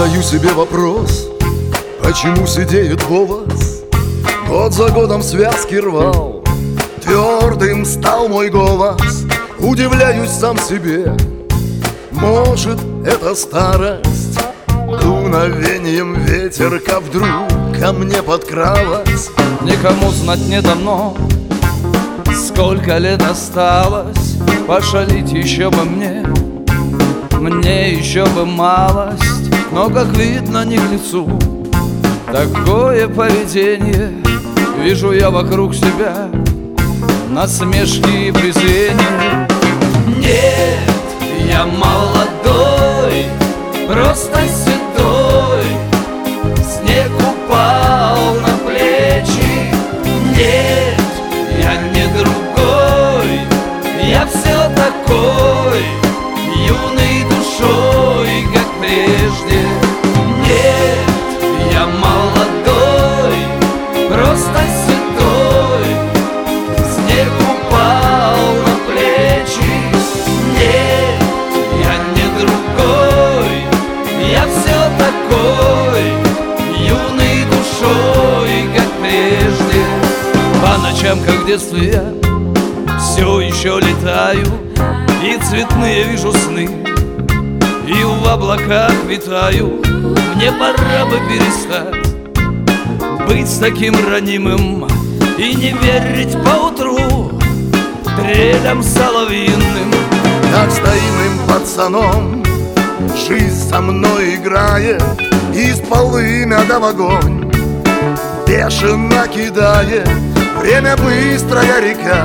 Задаю себе вопрос, почему сидеет голос? Год за годом связки рвал, твердым стал мой голос. Удивляюсь сам себе, может, это старость? Дуновением ветерка вдруг ко мне подкралась. Никому знать не дано, сколько лет осталось. Пошалить еще бы мне еще бы малость. Но, как видно, не к лицу такое поведение. Вижу я вокруг себя насмешки и презрение. Нет, я молодой, просто седой, снег упал на плечи. Нет, я не другой, я все такой, юный душой, как прежде. Нет, я молодой, просто седой, снег упал на плечи. Нет, я не другой, я все такой, юный душой, как прежде. По ночам, как в детстве, я все еще летаю, и цветные вижу сны, и в облаках витаю. Мне пора бы перестать быть таким ранимым и не верить поутру трелям соловьиным. Как с таимным пацаном жизнь со мной играет, из полымя да в огонь бешено кидает. Время быстрая река,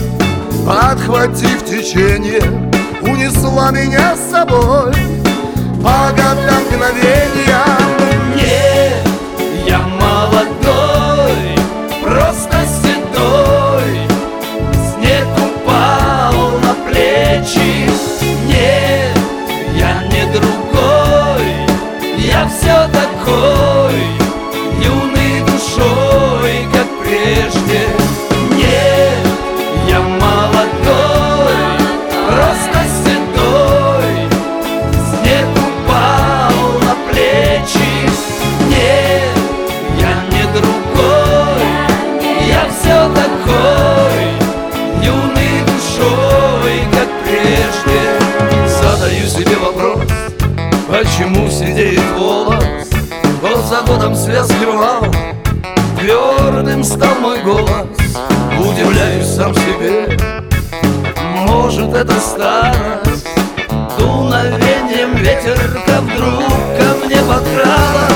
подхватив течение, унесла меня с собой по годам мгновениям. Нет, я молодой, просто седой, снег упал на плечи. Нет, я не другой, я все такой, юный душой, как прежде. Нет, я молодой, просто седой, снег упал на плечи. Нет, я не другой, я все такой, юный душой, как прежде. Задаю себе вопрос, Почему сидеет волос? Год за годом связки рвал, твердым стал мой голос. Удивляюсь сам себе, может, это старость? Дуновением ветерка вдруг ко мне подкралась.